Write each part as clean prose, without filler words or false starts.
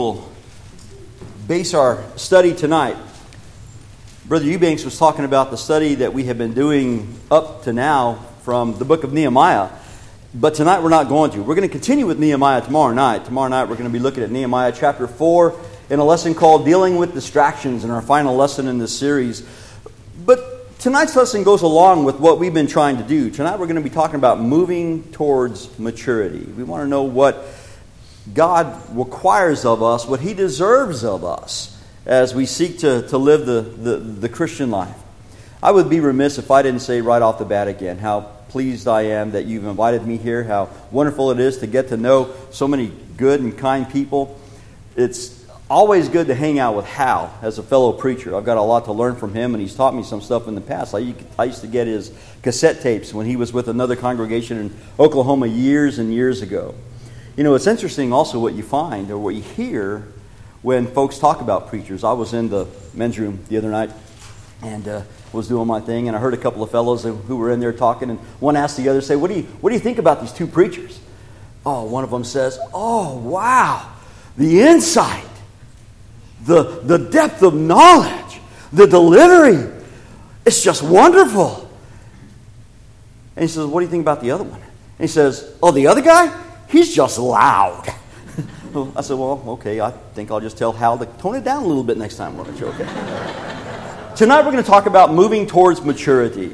We'll base our study tonight. Brother Eubanks was talking about the study that we have been doing up to now from the book of Nehemiah. But tonight we're not going to. We're going to continue with Nehemiah tomorrow night. Tomorrow night we're going to be looking at Nehemiah chapter 4 in a lesson called Dealing with Distractions, in our final lesson in this series. But tonight's lesson goes along with what we've been trying to do. Tonight we're going to be talking about moving towards maturity. We want to know what God requires of us, what He deserves of us as we seek to live the Christian life. I would be remiss if I didn't say right off the bat again how pleased I am that you've invited me here, how wonderful it is to get to know so many good and kind people. It's always good to hang out with Hal as a fellow preacher. I've got a lot to learn from him, and he's taught me some stuff in the past. I used to get his cassette tapes when he was with another congregation in Oklahoma years and years ago. You know, it's interesting also what you find or what you hear when folks talk about preachers. I was in the men's room the other night and was doing my thing, and I heard a couple of fellows who were in there talking, and one asked the other, say, what do you think about these two preachers? Oh, one of them says, oh, wow, the insight, the depth of knowledge, the delivery, it's just wonderful. And he says, what do you think about the other one? And he says, oh, the other guy? He's just loud. I said, well, okay, I think I'll just tell Hal to tone it down a little bit next time, won't you? Okay. Tonight we're going to talk about moving towards maturity.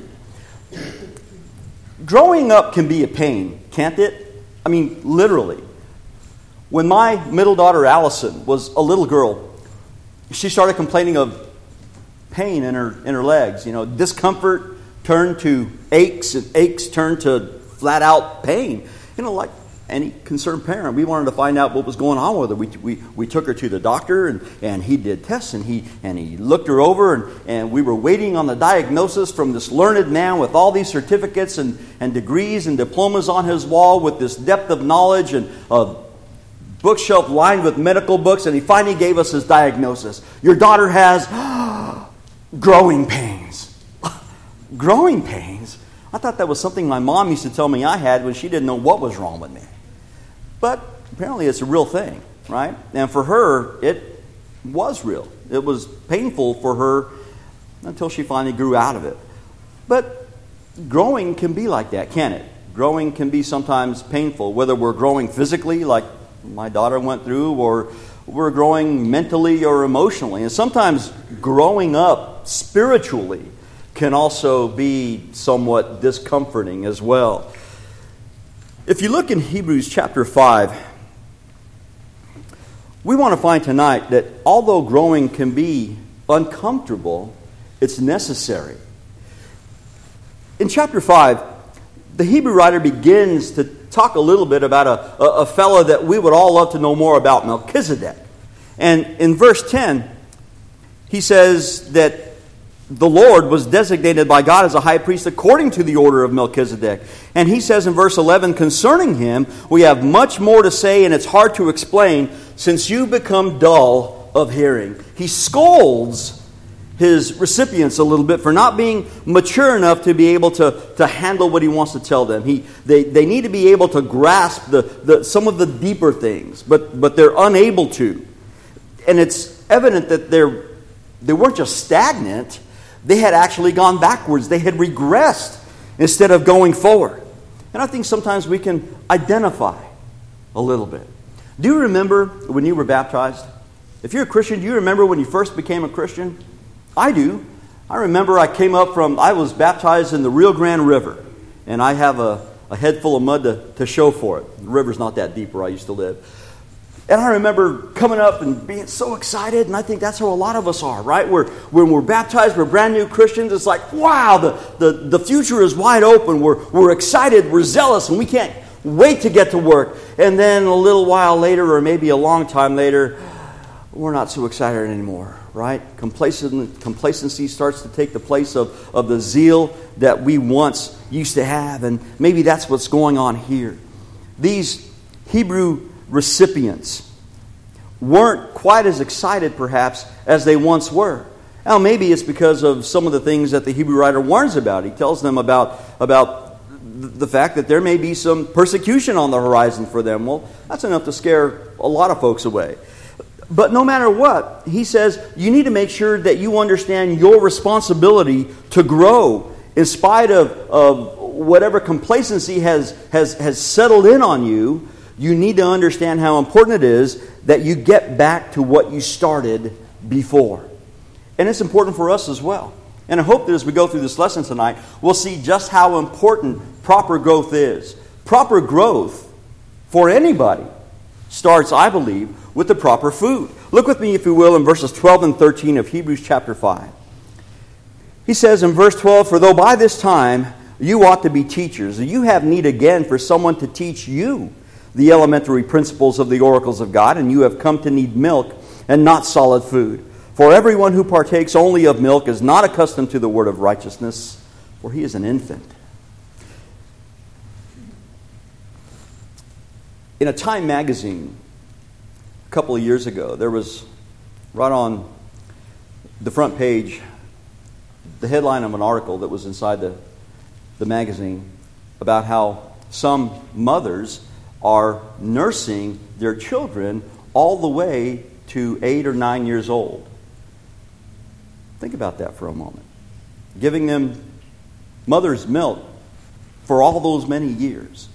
Growing up can be a pain, can't it? I mean, literally. When my middle daughter, Allison, was a little girl, she started complaining of pain in her legs. You know, discomfort turned to aches, and aches turned to flat-out pain. You know, like any concerned parent, we wanted to find out what was going on with her. We took her to the doctor, and he did tests, and he looked her over, and we were waiting on the diagnosis from this learned man with all these certificates and degrees and diplomas on his wall with this depth of knowledge and a bookshelf lined with medical books, and he finally gave us his diagnosis. Your daughter has growing pains. Growing pains? I thought that was something my mom used to tell me I had when she didn't know what was wrong with me. But apparently it's a real thing, right? And for her, it was real. It was painful for her until she finally grew out of it. But growing can be like that, can't it? Growing can be sometimes painful, whether we're growing physically, like my daughter went through, or we're growing mentally or emotionally. And sometimes growing up spiritually can also be somewhat discomforting as well. If you look in Hebrews chapter 5, we want to find tonight that although growing can be uncomfortable, it's necessary. In chapter 5, the Hebrew writer begins to talk a little bit about a fellow that we would all love to know more about, Melchizedek. And in verse 10, he says that the Lord was designated by God as a high priest according to the order of Melchizedek. And he says in verse 11, concerning him, we have much more to say, and it's hard to explain, since you become dull of hearing. He scolds his recipients a little bit for not being mature enough to be able to handle what he wants to tell them. They need to be able to grasp some of the deeper things, but they're unable to. And it's evident that they weren't just stagnant. They had actually gone backwards. They had regressed instead of going forward. And I think sometimes we can identify a little bit. Do you remember when you were baptized? If you're a Christian, do you remember when you first became a Christian? I do. I remember I was baptized in the Rio Grande River. And I have a head full of mud to show for it. The river's not that deep where I used to live. And I remember coming up and being so excited, and I think that's how a lot of us are, right? When we're baptized, we're brand new Christians. It's like, wow, the future is wide open. We're excited, we're zealous, and we can't wait to get to work. And then a little while later, or maybe a long time later, we're not so excited anymore, right? Complacency starts to take the place of the zeal that we once used to have, and maybe that's what's going on here. These Hebrew recipients weren't quite as excited, perhaps, as they once were. Now, maybe it's because of some of the things that the Hebrew writer warns about. He tells them about the fact that there may be some persecution on the horizon for them. Well, that's enough to scare a lot of folks away. But no matter what, he says, you need to make sure that you understand your responsibility to grow in spite of whatever complacency has settled in on you. You need to understand how important it is that you get back to what you started before. And it's important for us as well. And I hope that as we go through this lesson tonight, we'll see just how important proper growth is. Proper growth for anybody starts, I believe, with the proper food. Look with me, if you will, in verses 12 and 13 of Hebrews chapter 5. He says in verse 12, "For though by this time you ought to be teachers, you have need again for someone to teach you the elementary principles of the oracles of God, and you have come to need milk and not solid food. For everyone who partakes only of milk is not accustomed to the word of righteousness, for he is an infant." In a Time magazine a couple of years ago, there was right on the front page the headline of an article that was inside the magazine about how some mothers are nursing their children all the way to 8 or 9 years old. Think about that for a moment. Giving them mother's milk for all those many years.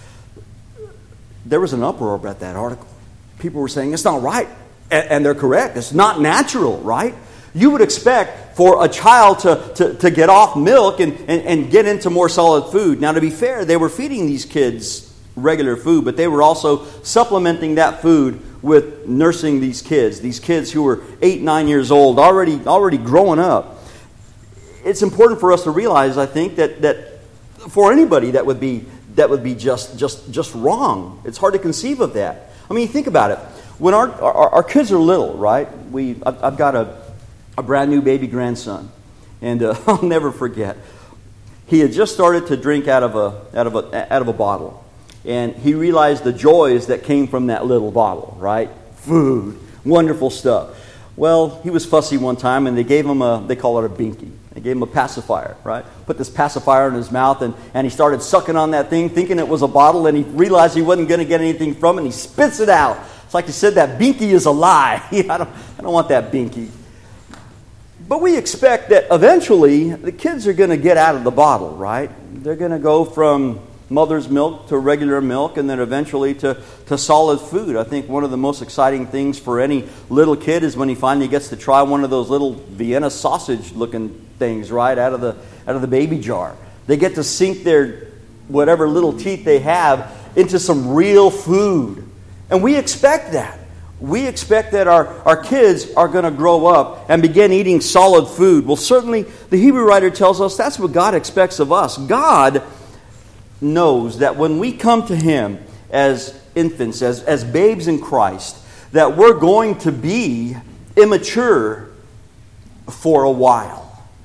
There was an uproar about that article. People were saying, it's not right. And they're correct. It's not natural, right? You would expect for a child to get off milk and get into more solid food. Now, to be fair, they were feeding these kids regular food, but they were also supplementing that food with nursing these kids who were 8, 9 years old, already growing up. It's important for us to realize, I think, that for anybody that would be just wrong. It's hard to conceive of that. I mean, think about it. When our kids are little, right? I've got a brand new baby grandson, and I'll never forget. He had just started to drink out of a bottle, and he realized the joys that came from that little bottle, right? Food, wonderful stuff. Well, he was fussy one time, and they gave him they call it a binky. They gave him a pacifier, right? Put this pacifier in his mouth, and he started sucking on that thing, thinking it was a bottle, and he realized he wasn't going to get anything from it, and he spits it out. It's like he said, that binky is a lie. I don't want that binky. But we expect that eventually the kids are going to get out of the bottle, right? They're going to go from mother's milk to regular milk, and then eventually to solid food. I think one of the most exciting things for any little kid is when he finally gets to try one of those little Vienna sausage-looking things, right, out of the baby jar. They get to sink their whatever little teeth they have into some real food. And we expect that. We expect that our kids are going to grow up and begin eating solid food. Well, certainly the Hebrew writer tells us that's what God expects of us. God knows that when we come to Him as infants, as babes in Christ, that we're going to be immature for a while.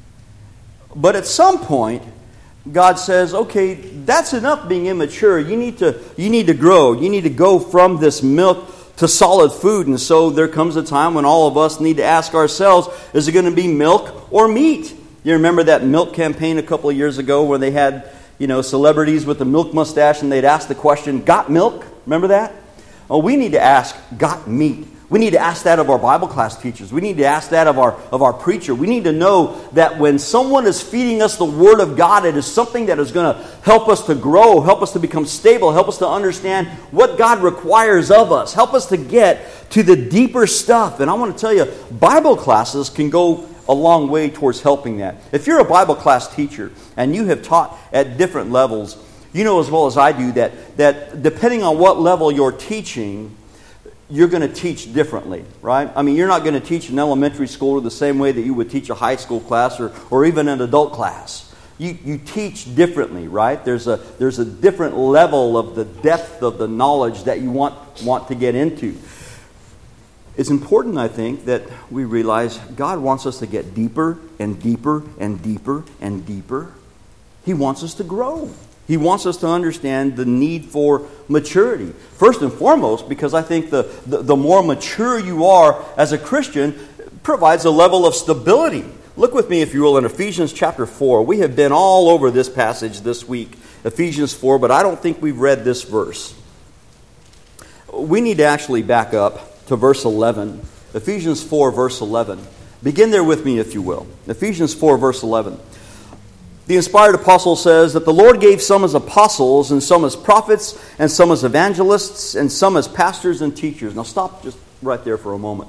But at some point, God says, okay, that's enough being immature. You need to grow. You need to go from this milk to solid food. And so there comes a time when all of us need to ask ourselves, is it going to be milk or meat? You remember that milk campaign a couple of years ago where they had, celebrities with the milk mustache, and they'd ask the question, got milk? Remember that? Oh, we need to ask, got meat? We need to ask that of our Bible class teachers. We need to ask that of our preacher. We need to know that when someone is feeding us the Word of God, it is something that is going to help us to grow, help us to become stable, help us to understand what God requires of us, help us to get to the deeper stuff. And I want to tell you, Bible classes can go a long way towards helping that. If you're a Bible class teacher and you have taught at different levels, you know as well as I do that depending on what level you're teaching, you're going to teach differently, right? I mean, you're not going to teach an elementary school the same way that you would teach a high school class or even an adult class. You teach differently, right? There's a different level of the depth of the knowledge that you want to get into. It's important, I think, that we realize God wants us to get deeper and deeper and deeper and deeper. He wants us to grow. He wants us to understand the need for maturity. First and foremost, because I think the more mature you are as a Christian provides a level of stability. Look with me, if you will, in Ephesians chapter 4. We have been all over this passage this week, Ephesians 4, but I don't think we've read this verse. We need to actually back up to verse 11. Ephesians 4, verse 11. Begin there with me, if you will. Ephesians 4, verse 11. The inspired apostle says that the Lord gave some as apostles, and some as prophets, and some as evangelists, and some as pastors and teachers. Now stop just right there for a moment.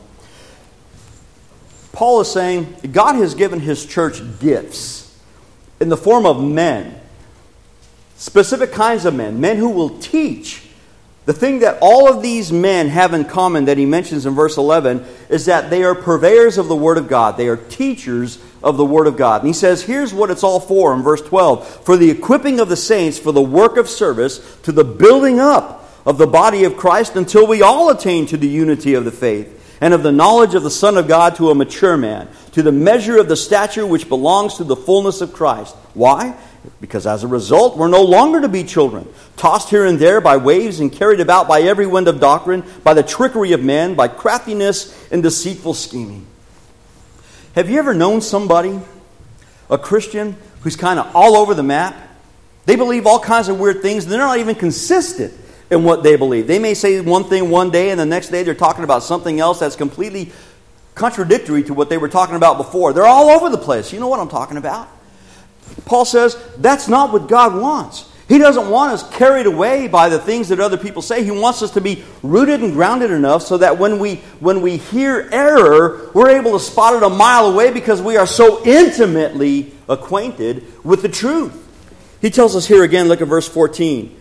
Paul is saying God has given His church gifts in the form of men. Specific kinds of men. Men who will teach. The thing that all of these men have in common that he mentions in verse 11 is that they are purveyors of the Word of God. They are teachers of the Word of God. And he says, here's what it's all for in verse 12. For the equipping of the saints for the work of service to the building up of the body of Christ until we all attain to the unity of the faith and of the knowledge of the Son of God to a mature man, to the measure of the stature which belongs to the fullness of Christ. Why? Because as a result, we're no longer to be children, tossed here and there by waves and carried about by every wind of doctrine, by the trickery of men, by craftiness and deceitful scheming. Have you ever known somebody, a Christian, who's kind of all over the map? They believe all kinds of weird things, and they're not even consistent in what they believe. They may say one thing one day, and the next day they're talking about something else that's completely contradictory to what they were talking about before. They're all over the place. You know what I'm talking about? Paul says that's not what God wants. He doesn't want us carried away by the things that other people say. He wants us to be rooted and grounded enough so that when we hear error, we're able to spot it a mile away because we are so intimately acquainted with the truth. He tells us here again, look at verse 14.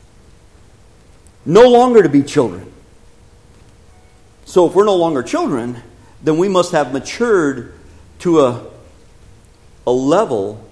No longer to be children. So if we're no longer children, then we must have matured to a level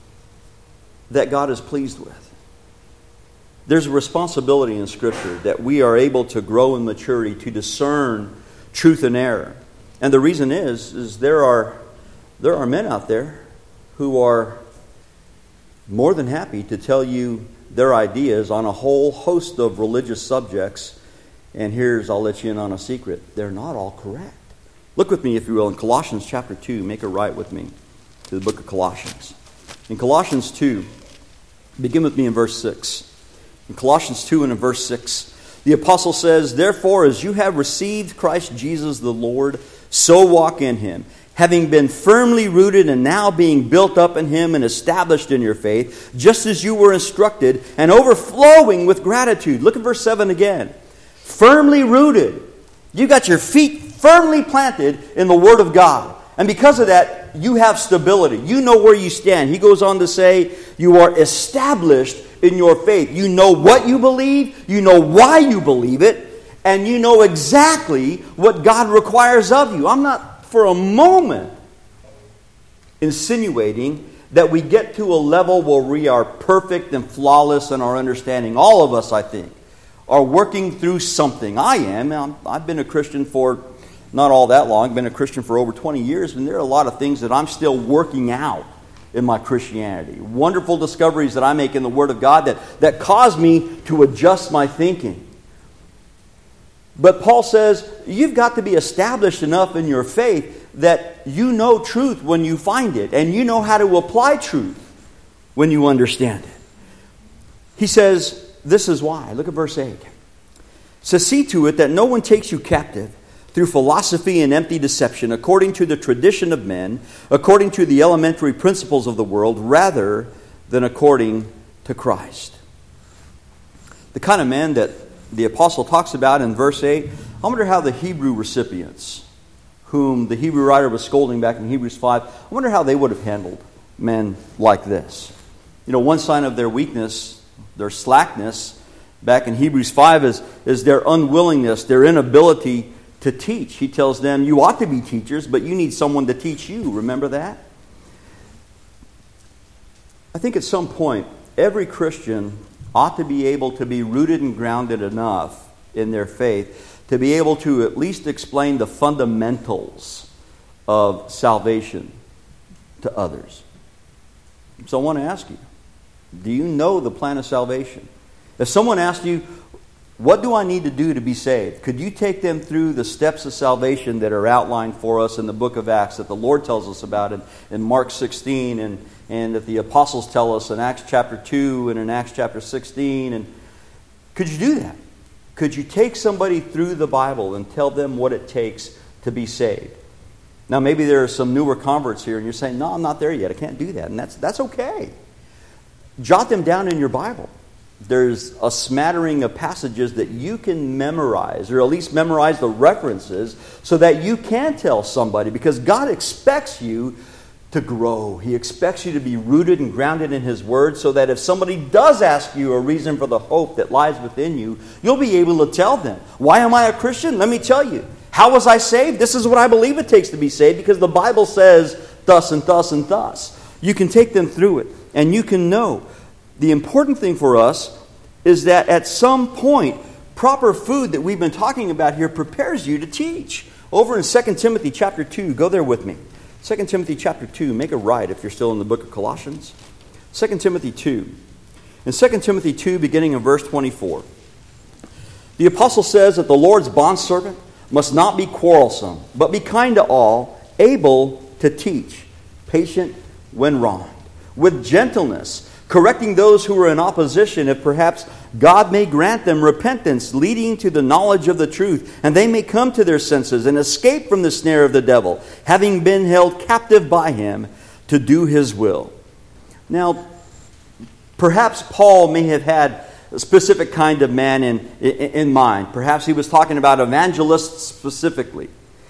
that God is pleased with. There's a responsibility in Scripture that we are able to grow in maturity to discern truth and error. And the reason is there are men out there who are more than happy to tell you their ideas on a whole host of religious subjects. And I'll let you in on a secret. They're not all correct. Look with me, if you will, in Colossians chapter 2. Make a right with me to the book of Colossians. In Colossians 2, begin with me in verse 6. In Colossians 2 and in verse 6, the apostle says, Therefore, as you have received Christ Jesus the Lord, so walk in Him, having been firmly rooted and now being built up in Him and established in your faith, just as you were instructed, and overflowing with gratitude. Look at verse 7 again. Firmly rooted. You got your feet firmly planted in the Word of God. And because of that, you have stability. You know where you stand. He goes on to say, you are established in your faith. You know what you believe, you know why you believe it, and you know exactly what God requires of you. I'm not for a moment insinuating that we get to a level where we are perfect and flawless in our understanding. All of us, I think, are working through something. I am. I've been a Christian for not all that long. I've been a Christian for over 20 years, and there are a lot of things that I'm still working out in my Christianity. Wonderful discoveries that I make in the Word of God that cause me to adjust my thinking. But Paul says, you've got to be established enough in your faith that you know truth when you find it, and you know how to apply truth when you understand it. He says, this is why. Look at verse 8. It says, see to it that no one takes you captive through philosophy and empty deception, according to the tradition of men, according to the elementary principles of the world, rather than according to Christ. The kind of men that the apostle talks about in verse 8, I wonder how the Hebrew recipients, whom the Hebrew writer was scolding back in Hebrews 5, I wonder how they would have handled men like this. You know, one sign of their weakness, their slackness, back in Hebrews 5 is their unwillingness, their inability to teach. He tells them, you ought to be teachers, but you need someone to teach you. Remember that? I think at some point, every Christian ought to be able to be rooted and grounded enough in their faith to be able to at least explain the fundamentals of salvation to others. So I want to ask you, do you know the plan of salvation? If someone asked you, what do I need to do to be saved? Could you take them through the steps of salvation that are outlined for us in the book of Acts that the Lord tells us about in Mark 16 and that the apostles tell us in Acts chapter 2 and in Acts chapter 16? And could you do that? could you take somebody through the Bible and tell them what it takes to be saved? Now, maybe there are some newer converts here, and you're saying, no, I'm not there yet. I can't do that. And that's okay. Jot them down in your Bible. There's a smattering of passages that you can memorize, or at least memorize the references, so that you can tell somebody, because God expects you to grow. He expects you to be rooted and grounded in His Word, so that if somebody does ask you a reason for the hope that lies within you, you'll be able to tell them. Why am I a Christian? Let me tell you. How was I saved? This is what I believe it takes to be saved, because the Bible says thus and thus and thus. You can take them through it, and you can know. The important thing for us is that at some point, proper food that we've been talking about here prepares you to teach. Over in 2 Timothy chapter 2, go there with me. 2 Timothy chapter 2, make a right if you're still in the book of Colossians. 2 Timothy 2. In 2 Timothy 2, beginning in verse 24, the apostle says that the Lord's bondservant must not be quarrelsome, but be kind to all, able to teach, patient when wronged, with gentleness, correcting those who are in opposition, if perhaps God may grant them repentance, leading to the knowledge of the truth, and they may come to their senses and escape from the snare of the devil, having been held captive by him to do his will. Now, perhaps Paul may have had a specific kind of man in mind. Perhaps he was talking about evangelists specifically.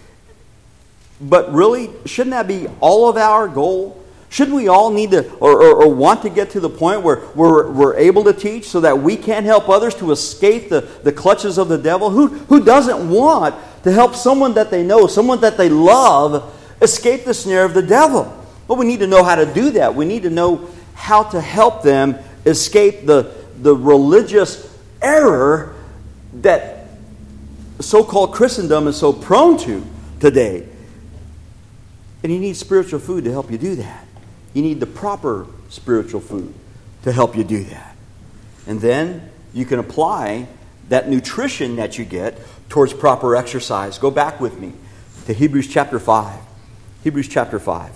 But really, shouldn't that be all of our goal? Shouldn't we all need to or want to get to the point where we're able to teach so that we can help others to escape the clutches of the devil? Who doesn't want to help someone that they know, someone that they love, escape the snare of the devil? But we need to know how to do that. We need to know how to help them escape the religious error that so-called Christendom is so prone to today. And you need spiritual food to help you do that. You need the proper spiritual food to help you do that. And then you can apply that nutrition that you get towards proper exercise. Go back with me to Hebrews chapter 5. Hebrews chapter 5.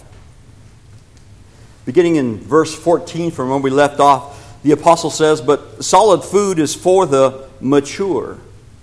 Beginning in verse 14 from when we left off, the apostle says, "But solid food is for the mature,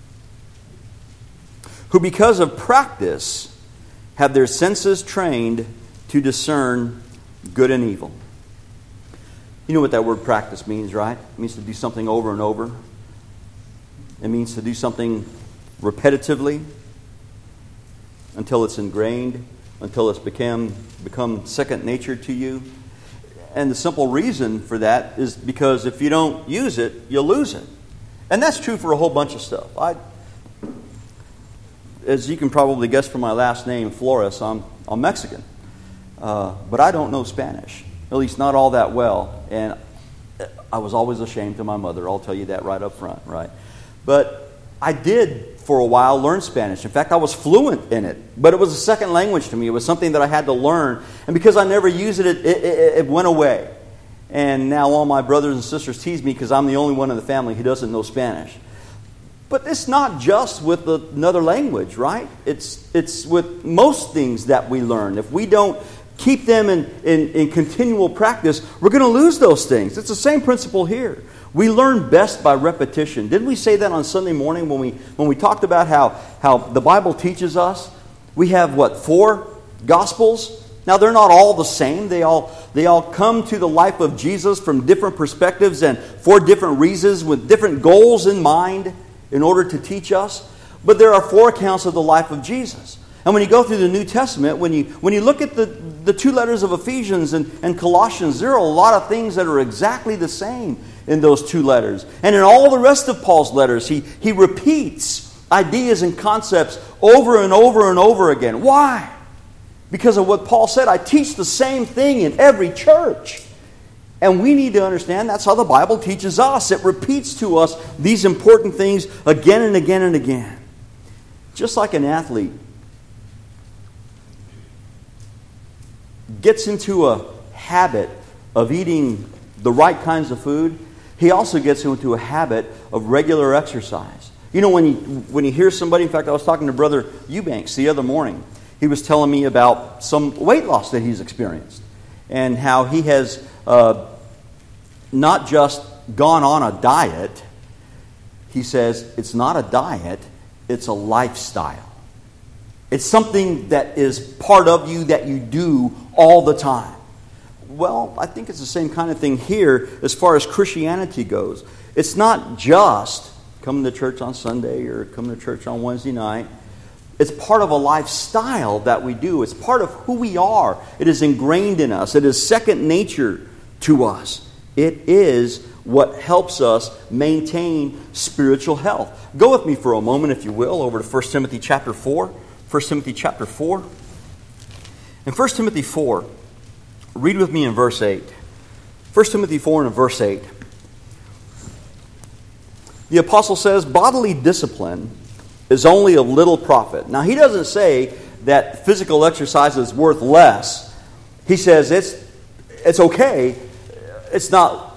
who because of practice have their senses trained to discern good and evil." You know what that word practice means, right? It means to do something over and over. It means to do something repetitively until it's ingrained, until it's become second nature to you. And the simple reason for that is because if you don't use it, you'll lose it. And that's true for a whole bunch of stuff. As you can probably guess from my last name, Flores, I'm Mexican. But I don't know Spanish, at least not all that well. And I was always ashamed of my mother. I'll tell you that right up front, right? But I did, for a while, learn Spanish. In fact, I was fluent in it. But it was a second language to me. It was something that I had to learn. And because I never used it, it went away. And now all my brothers and sisters tease me because I'm the only one in the family who doesn't know Spanish. But it's not just with another language, right? It's with most things that we learn. If we don't keep them in continual practice, we're going to lose those things. It's the same principle here. We learn best by repetition. Didn't we say that on Sunday morning when we talked about how the Bible teaches us? We have, 4 Gospels? Now, they're not all the same. They all come to the life of Jesus from different perspectives and for different reasons with different goals in mind in order to teach us. But there are 4 accounts of the life of Jesus. And when you go through the New Testament, when you look at the 2 letters of Ephesians and Colossians, there are a lot of things that are exactly the same in those 2 letters. And in all the rest of Paul's letters, he repeats ideas and concepts over and over and over again. Why? Because of what Paul said, I teach the same thing in every church. And we need to understand that's how the Bible teaches us. It repeats to us these important things again and again and again. Just like an athlete gets into a habit of eating the right kinds of food, he also gets into a habit of regular exercise. You know, when you hear somebody, in fact, I was talking to Brother Eubanks the other morning. He was telling me about some weight loss that he's experienced and how he has not just gone on a diet, he says it's not a diet, it's a lifestyle. It's something that is part of you that you do all the time. Well, I think it's the same kind of thing here as far as Christianity goes. It's not just coming to church on Sunday or coming to church on Wednesday night. It's part of a lifestyle that we do. It's part of who we are. It is ingrained in us. It is second nature to us. It is what helps us maintain spiritual health. Go with me for a moment, if you will, over to 1 Timothy chapter 4. 1 Timothy chapter 4. In 1 Timothy 4, read with me in verse 8. 1 Timothy 4 and verse 8. The apostle says, bodily discipline is only of little profit. Now, he doesn't say that physical exercise is worth less. He says it's okay. It's not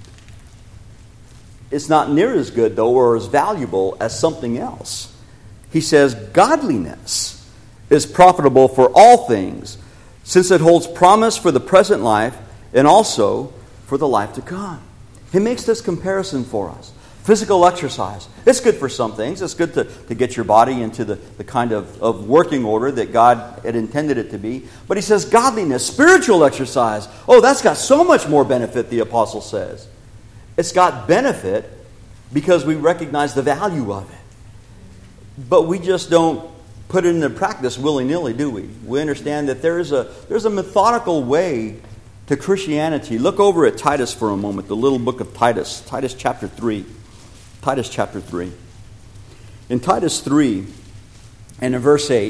near as good, though, or as valuable as something else. He says, godliness is profitable for all things, since it holds promise for the present life and also for the life to come. He makes this comparison for us. Physical exercise. It's good for some things. It's good to get your body into the kind of working order that God had intended it to be. But he says godliness, spiritual exercise. Oh, that's got so much more benefit, the apostle says. It's got benefit because we recognize the value of it. But we just don't put it into practice willy-nilly, do we? We understand that there's a methodical way to Christianity. Look over at Titus for a moment, the little book of Titus. Titus chapter 3. Titus chapter 3. In Titus 3 and in verse 8,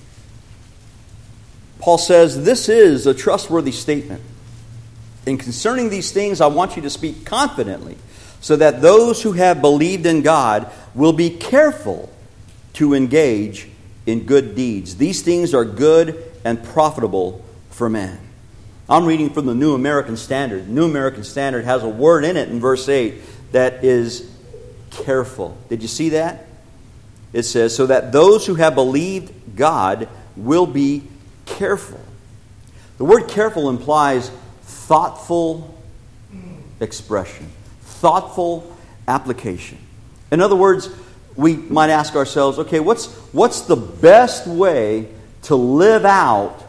Paul says, this is a trustworthy statement. And concerning these things, I want you to speak confidently, so that those who have believed in God will be careful to engage in good deeds. These things are good and profitable for men. I'm reading from the New American Standard. The New American Standard has a word in it in verse 8 that is careful. Did you see that? It says, so that those who have believed God will be careful. The word careful implies thoughtful expression, thoughtful application. In other words, we might ask ourselves, okay, what's the best way to live out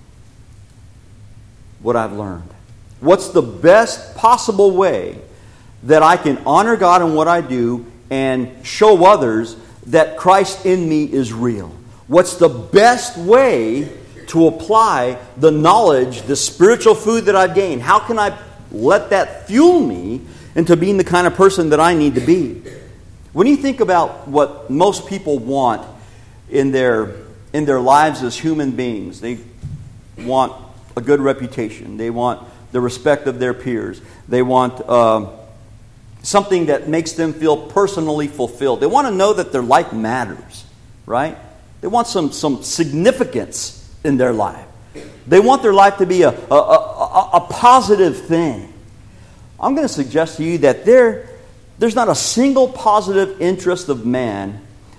what I've learned? What's the best possible way that I can honor God in what I do and show others that Christ in me is real? What's the best way to apply the knowledge, the spiritual food that I've gained? How can I let that fuel me into being the kind of person that I need to be? When you think about what most people want in their lives as human beings, they want a good reputation. They want the respect of their peers. They want something that makes them feel personally fulfilled. They want to know that their life matters, right? They want some significance in their life. They want their life to be a positive thing. I'm going to suggest to you that there's not a single positive interest of man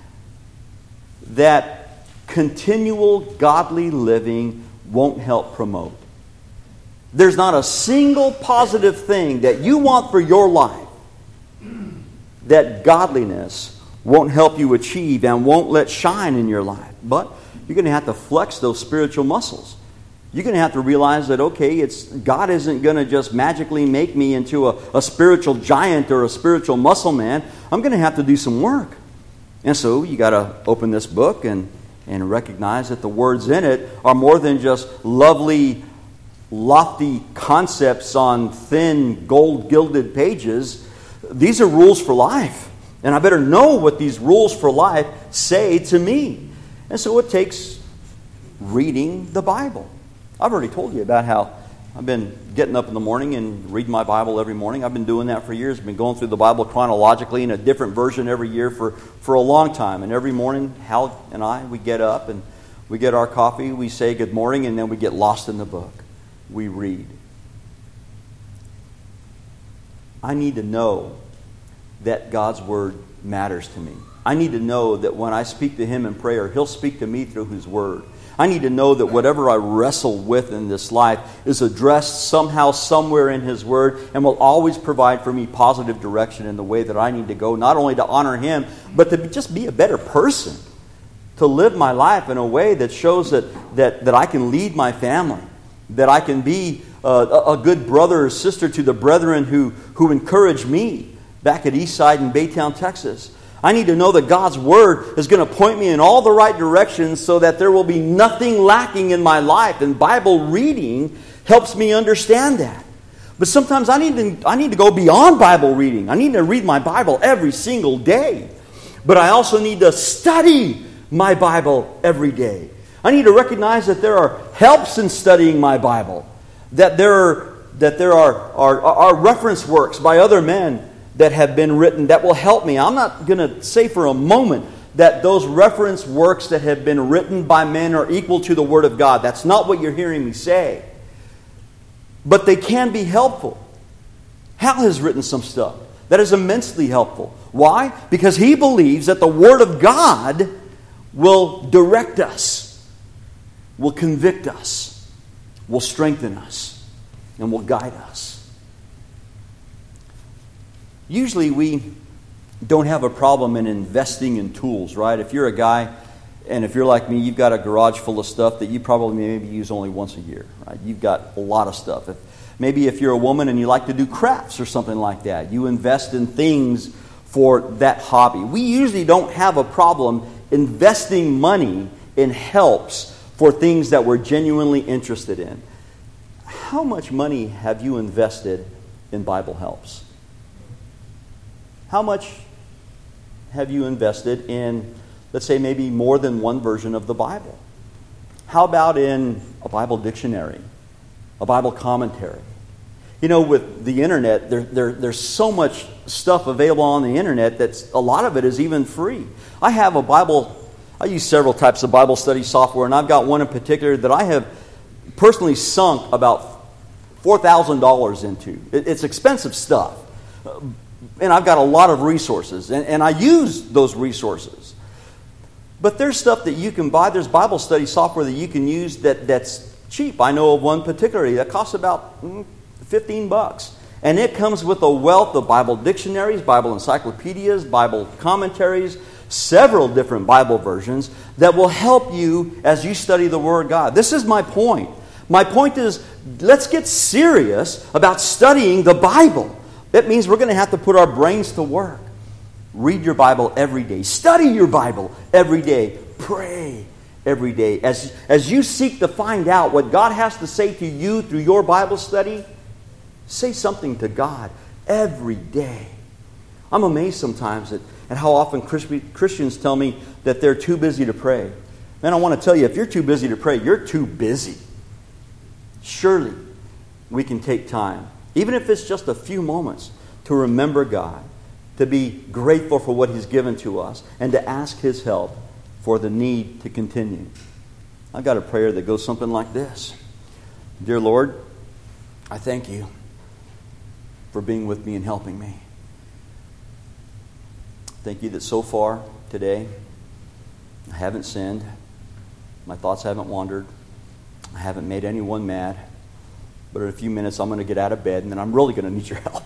that continual godly living won't help promote. There's not a single positive thing that you want for your life that godliness won't help you achieve and won't let shine in your life. But you're going to have to flex those spiritual muscles. You're going to have to realize that, okay, God isn't going to just magically make me into a spiritual giant or a spiritual muscle man. I'm going to have to do some work. And so you got to open this book and recognize that the words in it are more than just lovely, lofty concepts on thin, gold-gilded pages. These are rules for life. And I better know what these rules for life say to me. And so it takes reading the Bible. I've already told you about how I've been getting up in the morning and reading my Bible every morning. I've been doing that for years. I've been going through the Bible chronologically in a different version every year for a long time. And every morning, Hal and I, we get up and we get our coffee, we say good morning, and then we get lost in the book. We read. I need to know that God's Word matters to me. I need to know that when I speak to Him in prayer, He'll speak to me through His Word. I need to know that whatever I wrestle with in this life is addressed somehow, somewhere in His Word, and will always provide for me positive direction in the way that I need to go, not only to honor Him, but to just be a better person, to live my life in a way that shows that I can lead my family, that I can be a good brother or sister to the brethren who encourage me back at Eastside in Baytown, Texas. I need to know that God's Word is going to point me in all the right directions so that there will be nothing lacking in my life. And Bible reading helps me understand that. But sometimes I need to go beyond Bible reading. I need to read my Bible every single day. But I also need to study my Bible every day. I need to recognize that there are helps in studying my Bible. That there are reference works by other men that have been written that will help me. I'm not going to say for a moment that those reference works that have been written by men are equal to the Word of God. That's not what you're hearing me say. But they can be helpful. Hal has written some stuff that is immensely helpful. Why? Because he believes that the Word of God will direct us, will convict us, will strengthen us, and will guide us. Usually we don't have a problem in investing in tools, right? If you're a guy, and if you're like me, you've got a garage full of stuff that you probably maybe use only once a year, right? You've got a lot of stuff. Maybe if you're a woman and you like to do crafts or something like that, you invest in things for that hobby. We usually don't have a problem investing money in helps for things that we're genuinely interested in. How much money have you invested in Bible helps? How much have you invested in, let's say, maybe more than one version of the Bible? How about in a Bible dictionary, a Bible commentary? You know, with the internet, there's so much stuff available on the internet that a lot of it is even free. I use several types of Bible study software, and I've got one in particular that I have personally sunk about $4,000 into. It's expensive stuff. And I've got a lot of resources, and I use those resources. But there's stuff that you can buy. There's Bible study software that you can use that's cheap. I know of one particularly that costs about $15. And it comes with a wealth of Bible dictionaries, Bible encyclopedias, Bible commentaries, several different Bible versions that will help you as you study the Word of God. This is my point. My point is, let's get serious about studying the Bible. That means we're going to have to put our brains to work. Read your Bible every day. Study your Bible every day. Pray every day. As you seek to find out what God has to say to you through your Bible study, say something to God every day. I'm amazed sometimes at how often Christians tell me that they're too busy to pray. Man, I want to tell you, if you're too busy to pray, you're too busy. Surely we can take time, even if it's just a few moments, to remember God, to be grateful for what He's given to us, and to ask His help for the need to continue. I've got a prayer that goes something like this. Dear Lord, I thank You for being with me and helping me. Thank You that so far today, I haven't sinned. My thoughts haven't wandered. I haven't made anyone mad. But in a few minutes, I'm going to get out of bed, and then I'm really going to need Your help.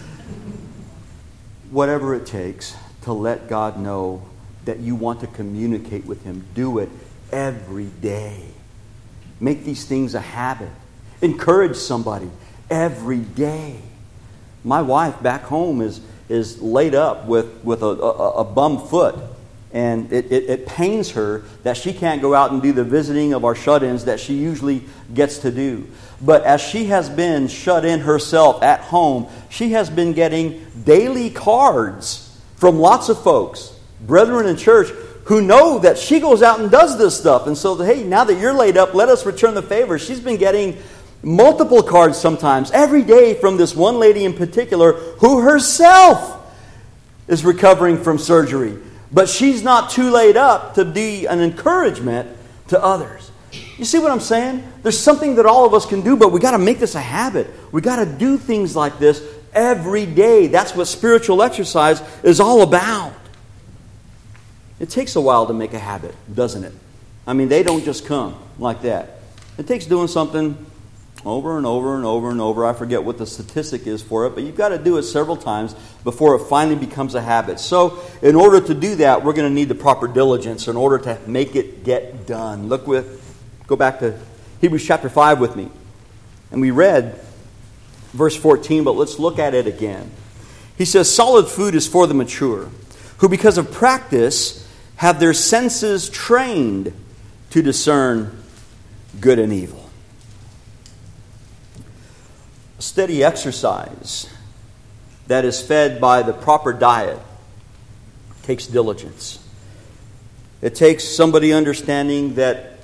Whatever it takes to let God know that you want to communicate with Him, do it every day. Make these things a habit. Encourage somebody every day. My wife back home is laid up with a bum foot. And it pains her that she can't go out and do the visiting of our shut-ins that she usually gets to do. But as she has been shut in herself at home, she has been getting daily cards from lots of folks, brethren in church, who know that she goes out and does this stuff. And so, hey, now that you're laid up, let us return the favor. She's been getting multiple cards sometimes every day from this one lady in particular who herself is recovering from surgery. But she's not too laid up to be an encouragement to others. You see what I'm saying? There's something that all of us can do, but we got to make this a habit. We got to do things like this every day. That's what spiritual exercise is all about. It takes a while to make a habit, doesn't it? I mean, they don't just come like that. It takes doing something over and over and over and over. I forget what the statistic is for it, but you've got to do it several times before it finally becomes a habit. So in order to do that, we're going to need the proper diligence in order to make it get done. Go back to Hebrews chapter 5 with me. And we read verse 14, but let's look at it again. He says, solid food is for the mature, who because of practice have their senses trained to discern good and evil. Steady exercise that is fed by the proper diet takes diligence. It takes somebody understanding that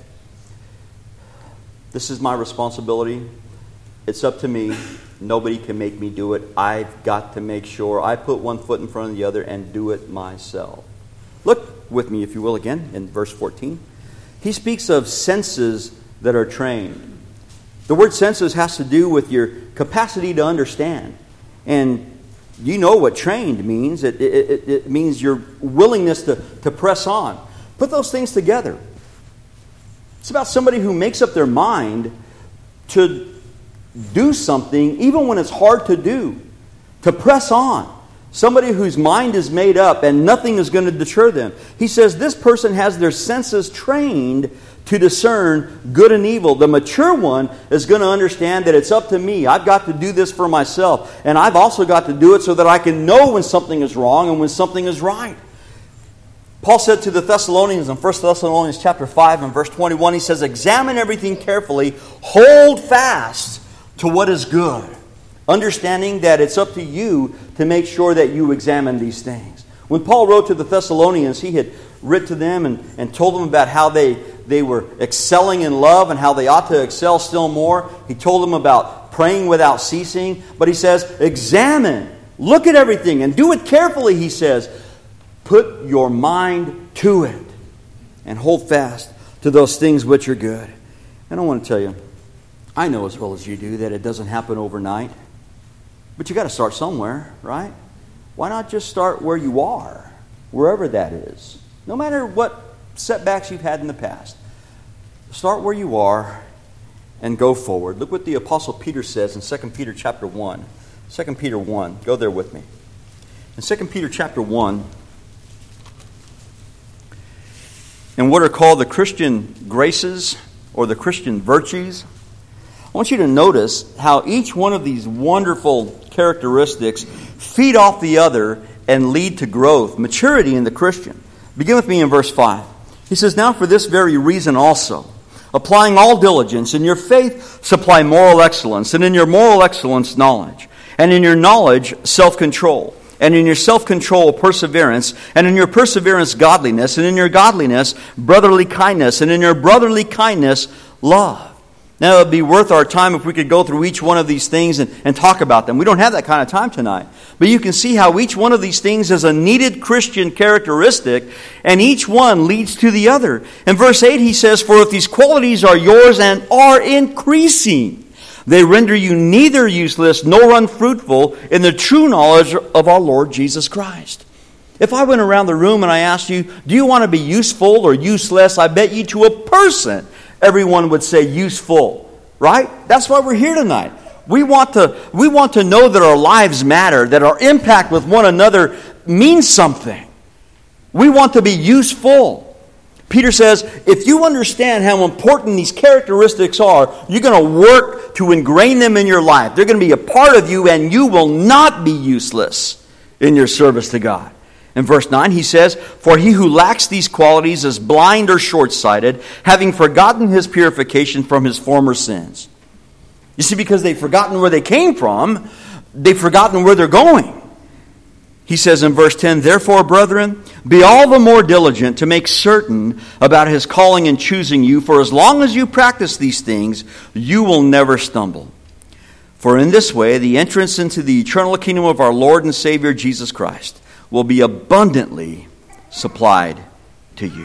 this is my responsibility. It's up to me. Nobody can make me do it. I've got to make sure I put one foot in front of the other and do it myself. Look with me, if you will, again in verse 14. He speaks of senses that are trained. The word senses has to do with your capacity to understand. And you know what trained means. It means your willingness to press on. Put those things together. It's about somebody who makes up their mind to do something even when it's hard to do. To press on. Somebody whose mind is made up and nothing is going to deter them. He says this person has their senses trained to discern good and evil. The mature one is going to understand that it's up to me. I've got to do this for myself. And I've also got to do it so that I can know when something is wrong and when something is right. Paul said to the Thessalonians in 1 Thessalonians chapter 5 and verse 21, he says, examine everything carefully, hold fast to what is good. Understanding that it's up to you to make sure that you examine these things. When Paul wrote to the Thessalonians, he had written to them and told them about how they were excelling in love and how they ought to excel still more. He told them about praying without ceasing. But he says, examine, look at everything and do it carefully, he says. Put your mind to it and hold fast to those things which are good. And I want to tell you, I know as well as you do that it doesn't happen overnight. But you got to start somewhere, right? Why not just start where you are, wherever that is? No matter what setbacks you've had in the past. Start where you are and go forward. Look what the Apostle Peter says in 2 Peter chapter 1. 2 Peter 1. Go there with me. In 2 Peter chapter 1, in what are called the Christian graces or the Christian virtues, I want you to notice how each one of these wonderful characteristics feed off the other and lead to growth, maturity in the Christian. Begin with me in verse 5. He says, now for this very reason also, applying all diligence, in your faith supply moral excellence, and in your moral excellence knowledge, and in your knowledge self-control, and in your self-control perseverance, and in your perseverance godliness, and in your godliness brotherly kindness, and in your brotherly kindness love. Now, it would be worth our time if we could go through each one of these things and talk about them. We don't have that kind of time tonight. But you can see how each one of these things is a needed Christian characteristic, and each one leads to the other. In verse 8, he says, for if these qualities are yours and are increasing, they render you neither useless nor unfruitful in the true knowledge of our Lord Jesus Christ. If I went around the room and I asked you, do you want to be useful or useless? I bet you to a person, everyone would say useful, right? That's why we're here tonight. We want to know that our lives matter, that our impact with one another means something. We want to be useful. Peter says, if you understand how important these characteristics are, you're going to work to ingrain them in your life. They're going to be a part of you, and you will not be useless in your service to God. In verse 9, he says, for he who lacks these qualities is blind or short-sighted, having forgotten his purification from his former sins. You see, because they've forgotten where they came from, they've forgotten where they're going. He says in verse 10, therefore, brethren, be all the more diligent to make certain about his calling and choosing you, for as long as you practice these things, you will never stumble. For in this way, the entrance into the eternal kingdom of our Lord and Savior Jesus Christ will be abundantly supplied to you.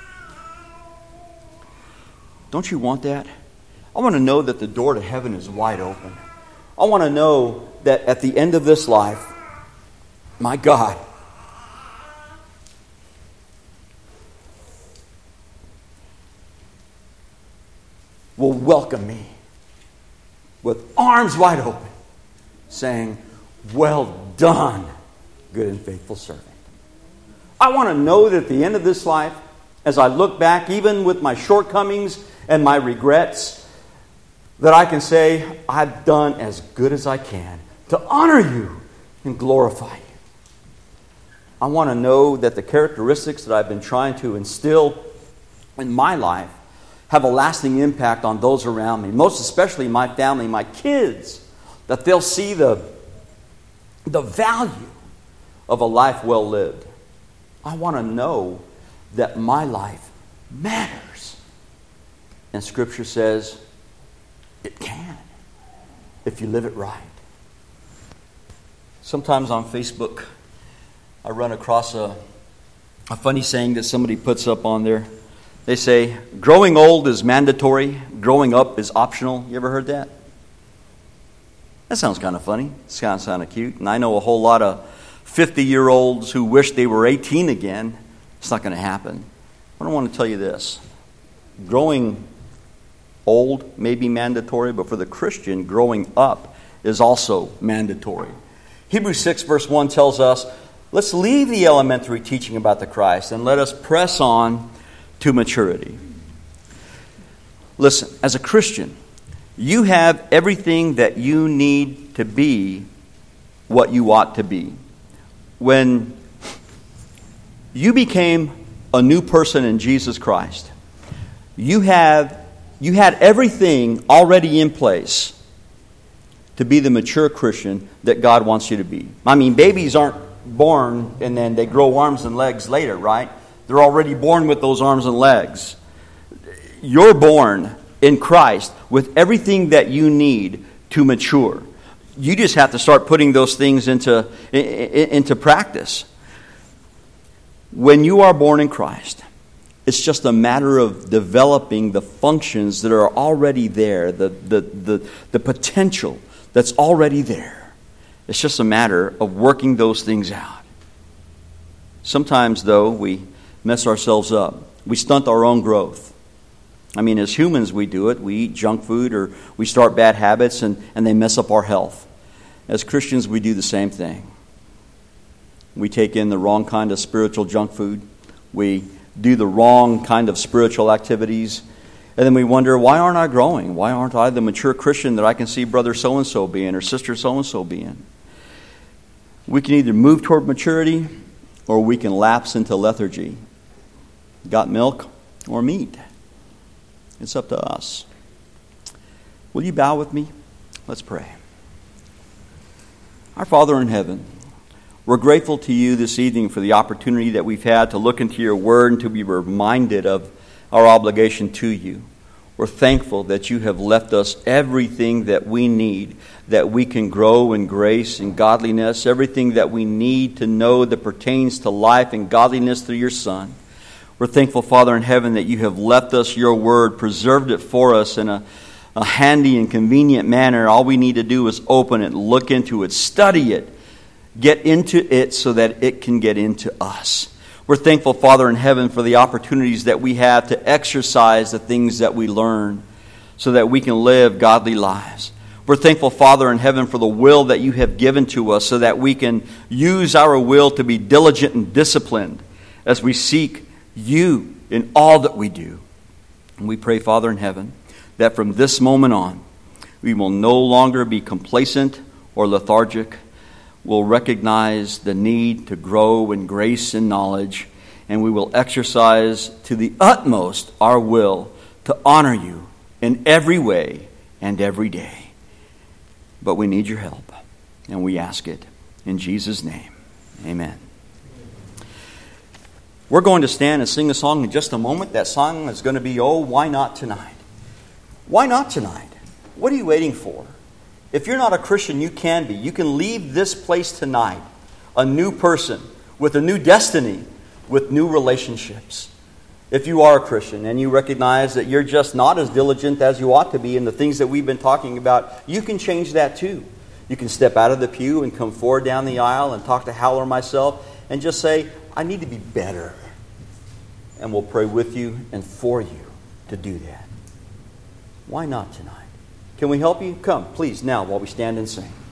Don't you want that? I want to know that the door to heaven is wide open. I want to know that at the end of this life, my God, will welcome me with arms wide open, saying, "Well done, good and faithful servant." I want to know that at the end of this life, as I look back, even with my shortcomings and my regrets, that I can say, I've done as good as I can to honor you and glorify you. I want to know that the characteristics that I've been trying to instill in my life have a lasting impact on those around me, most especially my family, my kids, that they'll see the value of a life well lived. I want to know that my life matters. And Scripture says it can if you live it right. Sometimes on Facebook, I run across a funny saying that somebody puts up on there. They say, growing old is mandatory, growing up is optional. You ever heard that? That sounds kind of funny. It sounds kind of cute. And I know a whole lot of 50-year-olds who wish they were 18 again. It's not going to happen. But I want to tell you this. Growing old may be mandatory, but for the Christian, growing up is also mandatory. Hebrews 6 verse 1 tells us, let's leave the elementary teaching about the Christ and let us press on to maturity. Listen, as a Christian, you have everything that you need to be what you ought to be. When you became a new person in Jesus Christ, you had everything already in place to be the mature Christian that God wants you to be. I mean, babies aren't born and then they grow arms and legs later, right? They're already born with those arms and legs. You're born in Christ with everything that you need to mature. You just have to start putting those things into practice. When you are born in Christ, it's just a matter of developing the functions that are already there, the potential that's already there. It's just a matter of working those things out. Sometimes, though, we mess ourselves up. We stunt our own growth. I mean, as humans, we do it. We eat junk food or we start bad habits and they mess up our health. As Christians, we do the same thing. We take in the wrong kind of spiritual junk food. We do the wrong kind of spiritual activities. And then we wonder, why aren't I growing? Why aren't I the mature Christian that I can see brother so-and-so being or sister so-and-so being? We can either move toward maturity or we can lapse into lethargy. Got milk or meat? It's up to us. Will you bow with me? Let's pray. Our Father in heaven, we're grateful to you this evening for the opportunity that we've had to look into your word and to be reminded of our obligation to you. We're thankful that you have left us everything that we need, that we can grow in grace and godliness, everything that we need to know that pertains to life and godliness through your Son. We're thankful, Father in heaven, that you have left us your word, preserved it for us in a handy and convenient manner. All we need to do is open it, look into it, study it, get into it so that it can get into us. We're thankful, Father in heaven, for the opportunities that we have to exercise the things that we learn so that we can live godly lives. We're thankful, Father in heaven, for the will that you have given to us so that we can use our will to be diligent and disciplined as we seek you in all that we do. And we pray, Father in heaven, that from this moment on, we will no longer be complacent or lethargic. We'll recognize the need to grow in grace and knowledge, and we will exercise to the utmost our will to honor you in every way and every day. But we need your help, and we ask it in Jesus' name. Amen. We're going to stand and sing a song in just a moment. That song is going to be, Oh, Why Not Tonight? Why not tonight? What are you waiting for? If you're not a Christian, you can be. You can leave this place tonight a new person with a new destiny, with new relationships. If you are a Christian and you recognize that you're just not as diligent as you ought to be in the things that we've been talking about, you can change that too. You can step out of the pew and come forward down the aisle and talk to Hal or myself and just say, I need to be better. And we'll pray with you and for you to do that. Why not tonight? Can we help you? Come, please, now, while we stand and sing.